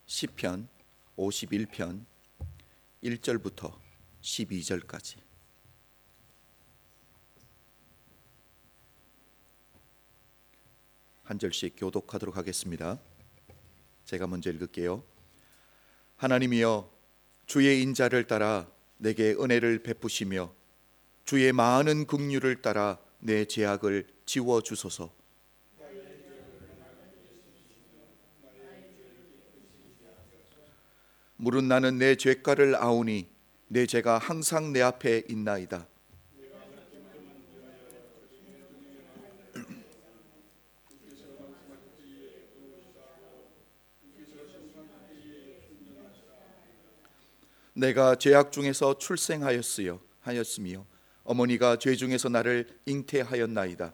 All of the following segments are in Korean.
시편 51편 1절부터 12절까지. 한 절씩 교독하도록 하겠습니다. 제가 먼저 읽을게요. 하나님이여, 주의 인자를 따라 내게 은혜를 베푸시며 주의 많은 긍휼을 따라 내 죄악을 지워 주소서. 물은 나는 내 죄가를 아오니 내 죄가 항상 내 앞에 있나이다. 내가 죄악 중에서 출생하였으며 어머니가 죄 중에서 나를 잉태하였나이다.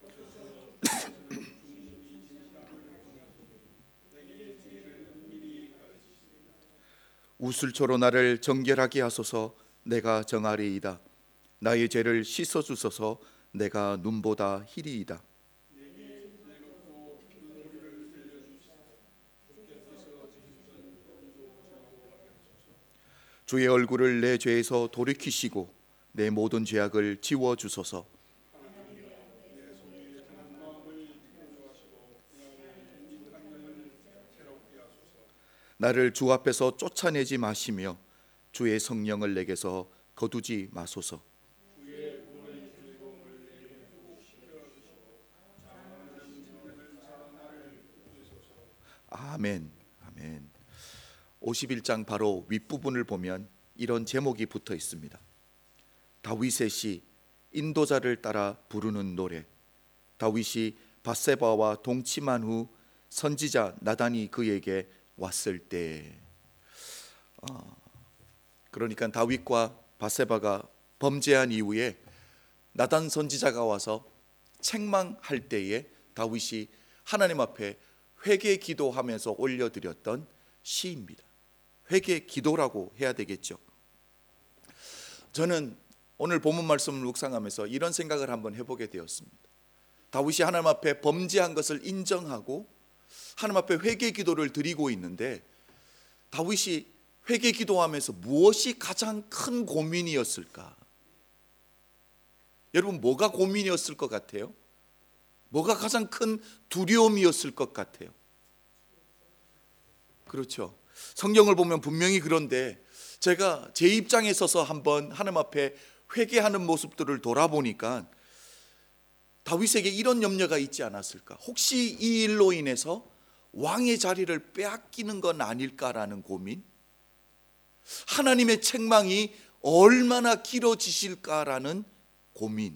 우슬초로 나를 정결하게 하소서. 내가 정하리이다. 나의 죄를 씻어 주소서. 내가 눈보다 희리이다. 주의 얼굴을 내 죄에서 돌이키시고 내 모든 죄악을 지워 주소서. 나를 주 앞에서 쫓아내지 마시며 주의 성령을 내게서 거두지 마소서. 아멘. 아멘. 51장 바로 윗부분을 보면 이런 제목이 붙어 있습니다. 다윗의 시, 인도자를 따라 부르는 노래. 다윗이 밧세바와 동침한 후 선지자 나단이 그에게 왔을 때, 그러니까 다윗과 밧세바가 범죄한 이후에 나단 선지자가 와서 책망할 때에 다윗이 하나님 앞에 회개 기도하면서 올려드렸던 시입니다. 회개 기도라고 해야 되겠죠. 저는 오늘 본문 말씀을 묵상하면서 이런 생각을 한번 해보게 되었습니다. 다윗이 하나님 앞에 범죄한 것을 인정하고 하나님 앞에 회개 기도를 드리고 있는데, 다윗이 회개 기도하면서 무엇이 가장 큰 고민이었을까? 여러분, 뭐가 고민이었을 것 같아요? 뭐가 가장 큰 두려움이었을 것 같아요? 그렇죠. 성경을 보면 분명히 그런데 제가 제 입장에 서서 한번 하나님 앞에 회개하는 모습들을 돌아보니까 다윗에게 이런 염려가 있지 않았을까? 혹시 이 일로 인해서 왕의 자리를 빼앗기는 건 아닐까라는 고민? 하나님의 책망이 얼마나 길어지실까라는 고민?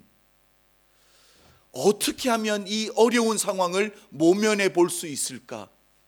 어떻게 하면 이 어려운 상황을 모면해 볼 수 있을까?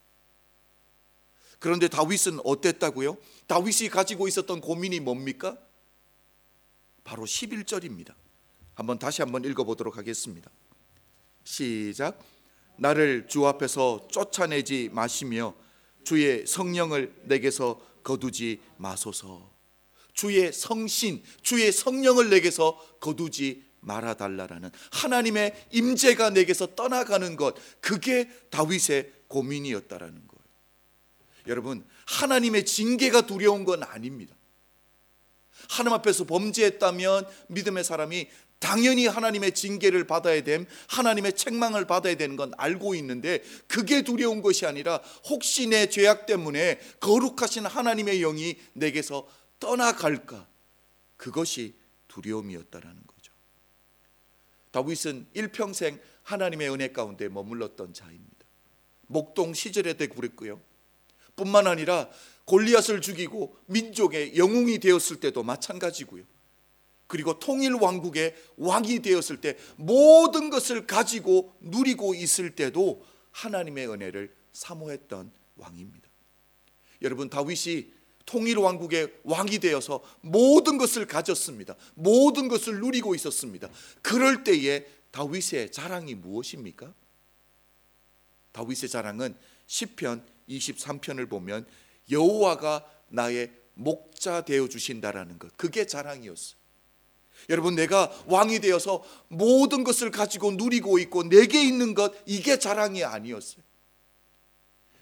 그런데 다윗은 어땠다고요? 다윗이 가지고 있었던 고민이 뭡니까? 바로 11절입니다. 다시 한번 읽어보도록 하겠습니다. 시작. 나를 주 앞에서 쫓아내지 마시며 주의 성령을 내게서 거두지 마소서. 주의 성신, 주의 성령을 내게서 거두지 말아달라라는 하나님의 임재가 내게서 떠나가는 것, 그게 다윗의 고민이었다라는 거예요. 여러분, 하나님의 징계가 두려운 건 아닙니다. 하나님 앞에서 범죄했다면 믿음의 사람이 당연히 하나님의 징계를 받아야 됨, 하나님의 책망을 받아야 되는 건 알고 있는데, 그게 두려운 것이 아니라 혹시 내 죄악 때문에 거룩하신 하나님의 영이 내게서 떠나갈까, 그것이 두려움이었다라는 거죠. 다윗은 일평생 하나님의 은혜 가운데 머물렀던 자입니다. 목동 시절에도 그랬고요, 뿐만 아니라 골리앗을 죽이고 민족의 영웅이 되었을 때도 마찬가지고요, 그리고 통일 왕국의 왕이 되었을 때 모든 것을 가지고 누리고 있을 때도 하나님의 은혜를 사모했던 왕입니다. 여러분, 다윗이 통일 왕국의 왕이 되어서 모든 것을 가졌습니다. 모든 것을 누리고 있었습니다. 그럴 때에 다윗의 자랑이 무엇입니까? 다윗의 자랑은 시편 23편을 보면 여호와가 나의 목자 되어 주신다라는 것, 그게 자랑이었어요. 여러분, 내가 왕이 되어서 모든 것을 가지고 누리고 있고 내게 있는 것, 이게 자랑이 아니었어요.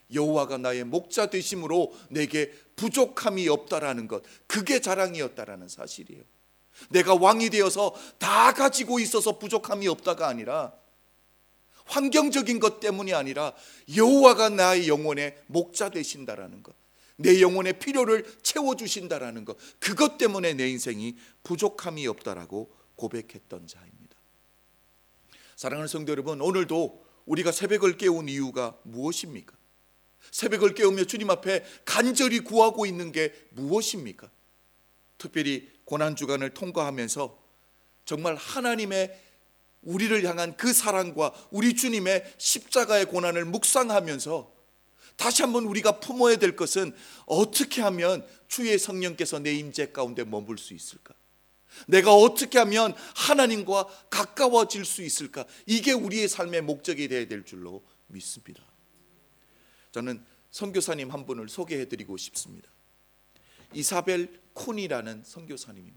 여호와가 나의 목자 되심으로 내게 부족함이 없다라는 것, 그게 자랑이었다라는 사실이에요. 내가 왕이 되어서 다 가지고 있어서 부족함이 없다가 아니라, 환경적인 것 때문이 아니라 여호와가 나의 영혼의 목자 되신다라는 것, 내 영혼의 필요를 채워주신다라는 것, 그것 때문에 내 인생이 부족함이 없다라고 고백했던 자입니다. 사랑하는 성도 여러분, 오늘도 우리가 새벽을 깨운 이유가 무엇입니까? 새벽을 깨우며 주님 앞에 간절히 구하고 있는 게 무엇입니까? 특별히 고난주간을 통과하면서 정말 하나님의 우리를 향한 그 사랑과 우리 주님의 십자가의 고난을 묵상하면서 다시 한번 우리가 품어야 될 것은, 어떻게 하면 주의 성령께서 내 임재 가운데 머물 수 있을까? 내가 어떻게 하면 하나님과 가까워질 수 있을까? 이게 우리의 삶의 목적이 되어야 될 줄로 믿습니다. 저는 선교사님 한 분을 소개해 드리고 싶습니다. 이사벨 쿤이라는 선교사님입니다.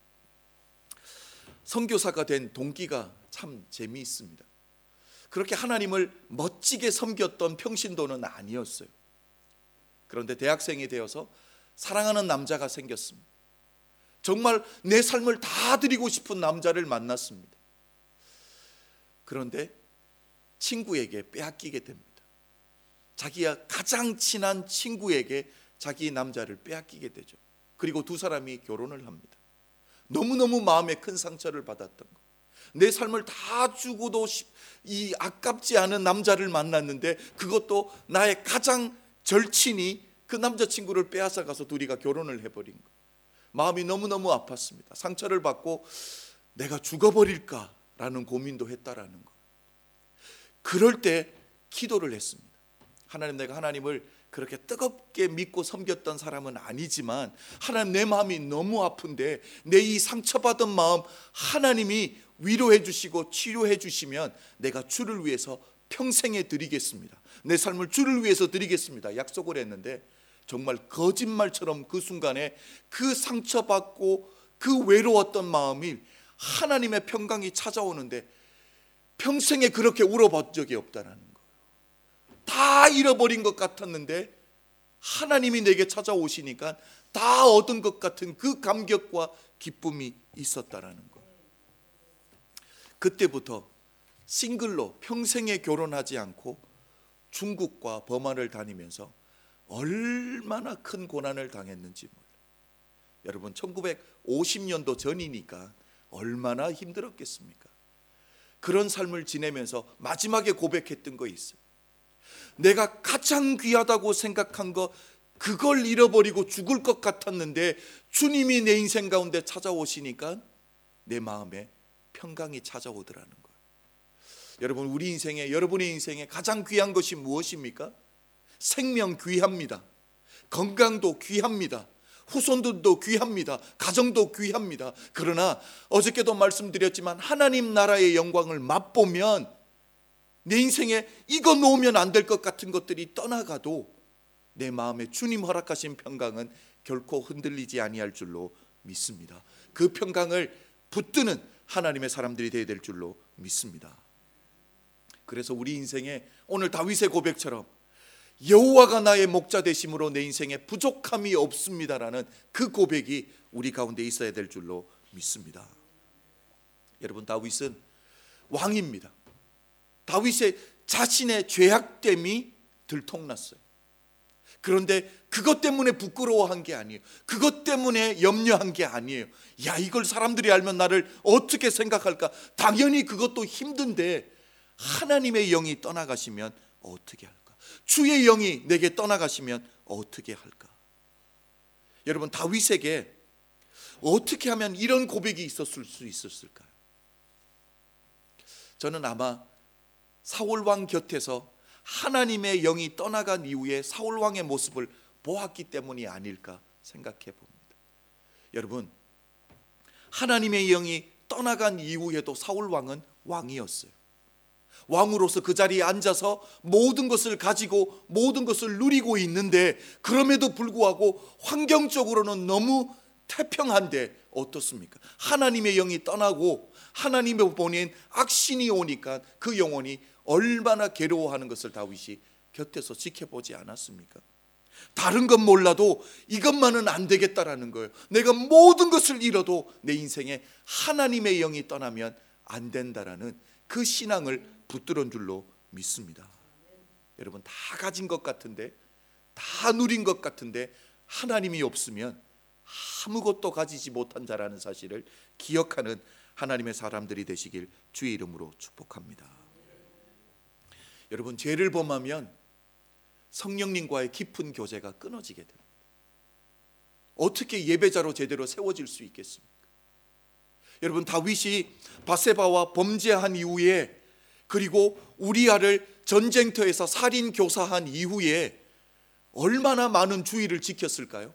선교사가 된 동기가 참 재미있습니다. 그렇게 하나님을 멋지게 섬겼던 평신도는 아니었어요. 그런데 대학생이 되어서 사랑하는 남자가 생겼습니다. 정말 내 삶을 다 드리고 싶은 남자를 만났습니다. 그런데 친구에게 빼앗기게 됩니다. 자기가 가장 친한 친구에게 자기 남자를 빼앗기게 되죠. 그리고 두 사람이 결혼을 합니다. 너무너무 마음에 큰 상처를 받았던 것, 내 삶을 다 주고도 이 아깝지 않은 남자를 만났는데, 그것도 나의 가장 절친이 그 남자친구를 빼앗아 가서 둘이가 결혼을 해버린 것, 마음이 너무너무 아팠습니다. 상처를 받고 내가 죽어버릴까라는 고민도 했다라는 것. 그럴 때 기도를 했습니다. 하나님, 내가 하나님을 그렇게 뜨겁게 믿고 섬겼던 사람은 아니지만, 하나님, 내 마음이 너무 아픈데 내 이 상처받은 마음 하나님이 위로해 주시고 치료해 주시면 내가 주를 위해서 평생에 드리겠습니다. 내 삶을 주를 위해서 드리겠습니다. 약속을 했는데, 정말 거짓말처럼 그 순간에 그 상처받고 그 외로웠던 마음이 하나님의 평강이 찾아오는데, 평생에 그렇게 울어본 적이 없다는 거예요. 다 잃어버린 것 같았는데 하나님이 내게 찾아오시니까 다 얻은 것 같은 그 감격과 기쁨이 있었다라는 거예요. 그때부터 싱글로 평생에 결혼하지 않고 중국과 버마를 다니면서 얼마나 큰 고난을 당했는지 몰라요. 여러분, 1950년도 전이니까 얼마나 힘들었겠습니까? 그런 삶을 지내면서 마지막에 고백했던 거 있어요. 내가 가장 귀하다고 생각한 거, 그걸 잃어버리고 죽을 것 같았는데 주님이 내 인생 가운데 찾아오시니까 내 마음에 평강이 찾아오더라는 거예요. 여러분, 우리 인생에, 여러분의 인생에 가장 귀한 것이 무엇입니까? 생명 귀합니다. 건강도 귀합니다. 후손들도 귀합니다. 가정도 귀합니다. 그러나 어저께도 말씀드렸지만, 하나님 나라의 영광을 맛보면 내 인생에 이거 놓으면 안 될 것 같은 것들이 떠나가도 내 마음에 주님 허락하신 평강은 결코 흔들리지 아니할 줄로 믿습니다. 그 평강을 붙드는 하나님의 사람들이 되어야 될 줄로 믿습니다. 그래서 우리 인생에 오늘 다윗의 고백처럼 여호와가 나의 목자 되심으로 내 인생에 부족함이 없습니다라는 그 고백이 우리 가운데 있어야 될 줄로 믿습니다. 여러분, 다윗은 왕입니다. 다윗의 자신의 죄악됨이 들통났어요. 그런데 그것 때문에 부끄러워한 게 아니에요. 그것 때문에 염려한 게 아니에요. 야, 이걸 사람들이 알면 나를 어떻게 생각할까? 당연히 그것도 힘든데, 하나님의 영이 떠나가시면 어떻게 할까? 주의 영이 내게 떠나가시면 어떻게 할까? 여러분, 다윗에게 어떻게 하면 이런 고백이 있었을 수 있었을까요? 저는 아마 사울왕 곁에서 하나님의 영이 떠나간 이후에 사울왕의 모습을 보았기 때문이 아닐까 생각해 봅니다. 여러분, 하나님의 영이 떠나간 이후에도 사울왕은 왕이었어요. 왕으로서 그 자리에 앉아서 모든 것을 가지고 모든 것을 누리고 있는데, 그럼에도 불구하고 환경적으로는 너무 태평한데 어떻습니까? 하나님의 영이 떠나고 하나님의 보낸 악신이 오니까 그 영혼이 얼마나 괴로워하는 것을 다윗이 곁에서 지켜보지 않았습니까? 다른 건 몰라도 이것만은 안 되겠다라는 거예요. 내가 모든 것을 잃어도 내 인생에 하나님의 영이 떠나면 안 된다라는 그 신앙을 붙들은 줄로 믿습니다. 여러분, 다 가진 것 같은데, 다 누린 것 같은데 하나님이 없으면 아무것도 가지지 못한 자라는 사실을 기억하는 하나님의 사람들이 되시길 주의 이름으로 축복합니다. 여러분, 죄를 범하면 성령님과의 깊은 교제가 끊어지게 됩니다. 어떻게 예배자로 제대로 세워질 수 있겠습니까? 여러분, 다윗이 밧세바와 범죄한 이후에, 그리고 우리아를 전쟁터에서 살인 교사한 이후에 얼마나 많은 주일을 지켰을까요?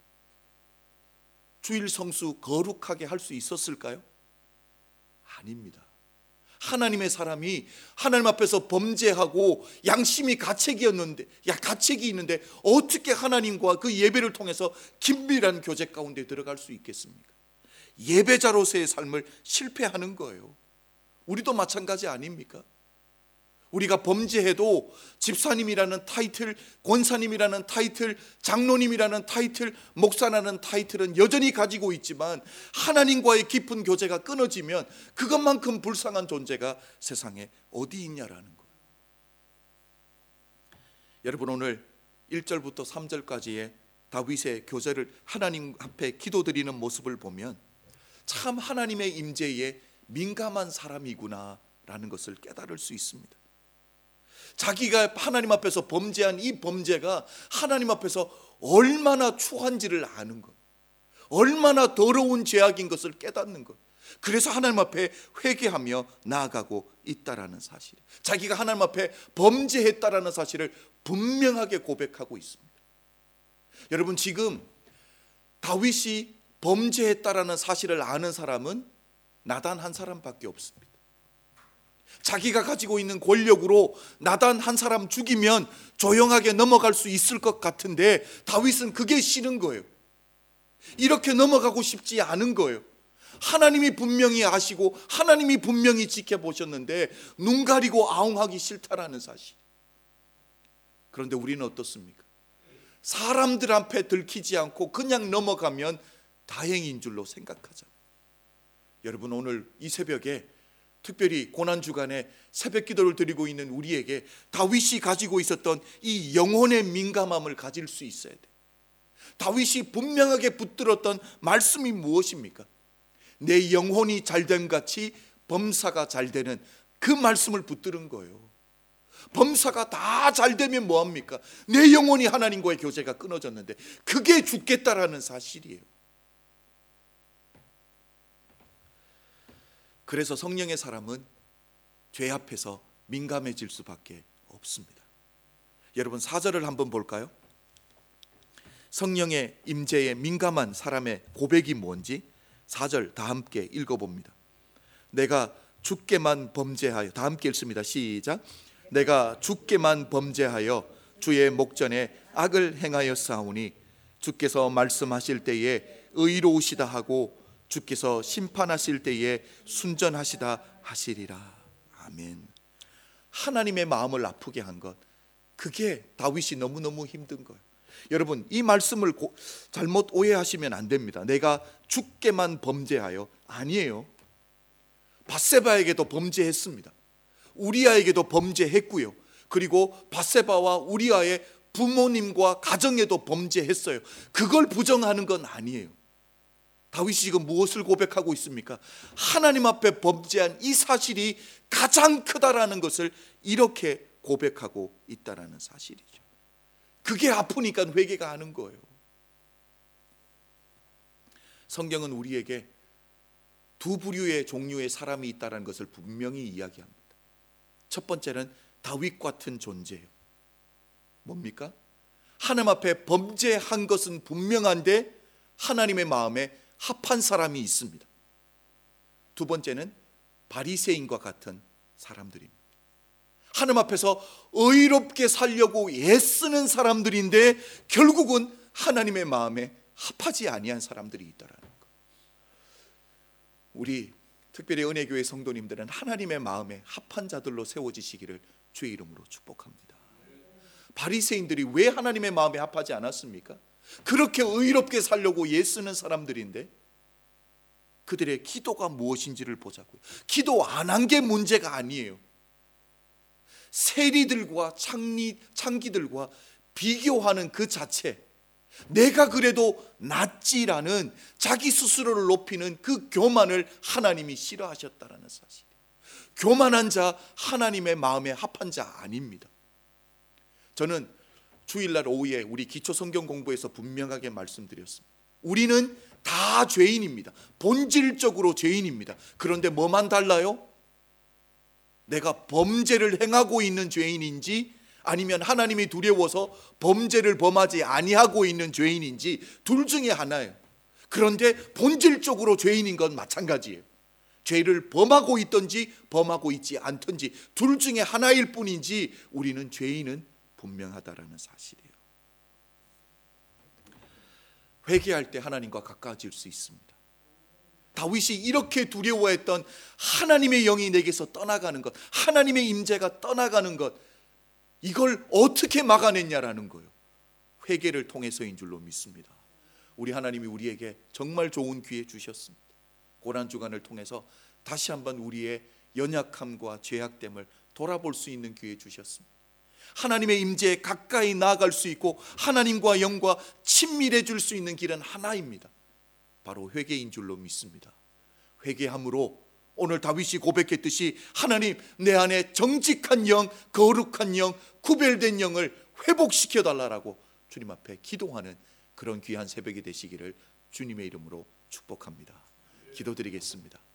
주일 성수 거룩하게 할 수 있었을까요? 아닙니다. 하나님의 사람이 하나님 앞에서 범죄하고 양심이 가책이 있는데 어떻게 하나님과 그 예배를 통해서 긴밀한 교제 가운데 들어갈 수 있겠습니까? 예배자로서의 삶을 실패하는 거예요. 우리도 마찬가지 아닙니까? 우리가 범죄해도 집사님이라는 타이틀, 권사님이라는 타이틀, 장로님이라는 타이틀, 목사라는 타이틀은 여전히 가지고 있지만 하나님과의 깊은 교제가 끊어지면 그것만큼 불쌍한 존재가 세상에 어디 있냐라는 거예요. 여러분, 오늘 1절부터 3절까지의 다윗의 교제를 하나님 앞에 기도드리는 모습을 보면 참 하나님의 임재에 민감한 사람이구나라는 것을 깨달을 수 있습니다. 자기가 하나님 앞에서 범죄한 이 범죄가 하나님 앞에서 얼마나 추한지를 아는 것, 얼마나 더러운 죄악인 것을 깨닫는 것, 그래서 하나님 앞에 회개하며 나아가고 있다라는 사실, 자기가 하나님 앞에 범죄했다라는 사실을 분명하게 고백하고 있습니다. 여러분, 지금 다윗이 범죄했다라는 사실을 아는 사람은 나단 한 사람밖에 없습니다. 자기가 가지고 있는 권력으로 나단 한 사람 죽이면 조용하게 넘어갈 수 있을 것 같은데 다윗은 그게 싫은 거예요. 이렇게 넘어가고 싶지 않은 거예요. 하나님이 분명히 아시고 하나님이 분명히 지켜보셨는데 눈 가리고 아웅하기 싫다라는 사실. 그런데 우리는 어떻습니까? 사람들 앞에 들키지 않고 그냥 넘어가면 다행인 줄로 생각하잖아요. 여러분, 오늘 이 새벽에 특별히 고난주간에 새벽기도를 드리고 있는 우리에게 다윗이 가지고 있었던 이 영혼의 민감함을 가질 수 있어야 돼요. 다윗이 분명하게 붙들었던 말씀이 무엇입니까? 내 영혼이 잘됨 같이 범사가 잘되는 그 말씀을 붙드는 거예요. 범사가 다 잘되면 뭐합니까? 내 영혼이 하나님과의 교제가 끊어졌는데 그게 죽겠다라는 사실이에요. 그래서 성령의 사람은 죄 앞에서 민감해질 수밖에 없습니다. 여러분, 4절을 한번 볼까요? 성령의 임재에 민감한 사람의 고백이 뭔지 4절 다 함께 읽어봅니다. 내가 주께만 범죄하여, 다 함께 읽습니다. 시작. 내가 주께만 범죄하여 주의 목전에 악을 행하였사오니 주께서 말씀하실 때에 의로우시다 하고 주께서 심판하실 때에 순전하시다 하시리라. 아멘. 하나님의 마음을 아프게 한 것, 그게 다윗이 너무너무 힘든 거예요. 여러분, 이 말씀을 잘못 오해하시면 안 됩니다. 내가 주께만 범죄하여, 아니에요. 밧세바에게도 범죄했습니다. 우리아에게도 범죄했고요. 그리고 밧세바와 우리아의 부모님과 가정에도 범죄했어요. 그걸 부정하는 건 아니에요. 다윗이 지금 무엇을 고백하고 있습니까? 하나님 앞에 범죄한 이 사실이 가장 크다라는 것을 이렇게 고백하고 있다라는 사실이죠. 그게 아프니까 회개가 하는 거예요. 성경은 우리에게 두 부류의 종류의 사람이 있다는 것을 분명히 이야기합니다. 첫 번째는 다윗 같은 존재예요. 뭡니까? 하나님 앞에 범죄한 것은 분명한데 하나님의 마음에 합한 사람이 있습니다. 두 번째는 바리새인과 같은 사람들입니다. 하나님 앞에서 의롭게 살려고 애쓰는 사람들인데 결국은 하나님의 마음에 합하지 아니한 사람들이 있다라는 것. 우리 특별히 은혜교회 성도님들은 하나님의 마음에 합한 자들로 세워지시기를 주의 이름으로 축복합니다. 바리새인들이 왜 하나님의 마음에 합하지 않았습니까? 그렇게 의롭게 살려고 애쓰는 사람들인데 그들의 기도가 무엇인지를 보자고요. 기도 안 한 게 문제가 아니에요. 세리들과 창기들과 비교하는 그 자체, 내가 그래도 낫지라는 자기 스스로를 높이는 그 교만을 하나님이 싫어하셨다는 사실이에요. 교만한 자 하나님의 마음에 합한 자 아닙니다. 저는 주일날 오후에 우리 기초 성경 공부에서 분명하게 말씀드렸습니다. 우리는 다 죄인입니다. 본질적으로 죄인입니다. 그런데 뭐만 달라요? 내가 범죄를 행하고 있는 죄인인지 아니면 하나님이 두려워서 범죄를 범하지 아니하고 있는 죄인인지 둘 중에 하나예요. 그런데 본질적으로 죄인인 건 마찬가지예요. 죄를 범하고 있든지 범하고 있지 않든지 둘 중에 하나일 뿐이지 우리는 죄인은 분명하다라는 사실이에요. 회개할 때 하나님과 가까워질 수 있습니다. 다윗이 이렇게 두려워했던 하나님의 영이 내게서 떠나가는 것, 하나님의 임재가 떠나가는 것, 이걸 어떻게 막아냈냐라는 거예요. 회개를 통해서인 줄로 믿습니다. 우리 하나님이 우리에게 정말 좋은 기회 주셨습니다. 고난주간을 통해서 다시 한번 우리의 연약함과 죄악됨을 돌아볼 수 있는 기회 주셨습니다. 하나님의 임재에 가까이 나아갈 수 있고 하나님과 영과 친밀해질 수 있는 길은 하나입니다. 바로 회개인 줄로 믿습니다. 회개함으로 오늘 다윗이 고백했듯이 하나님, 내 안에 정직한 영, 거룩한 영, 구별된 영을 회복시켜 달라고 주님 앞에 기도하는 그런 귀한 새벽이 되시기를 주님의 이름으로 축복합니다. 기도드리겠습니다.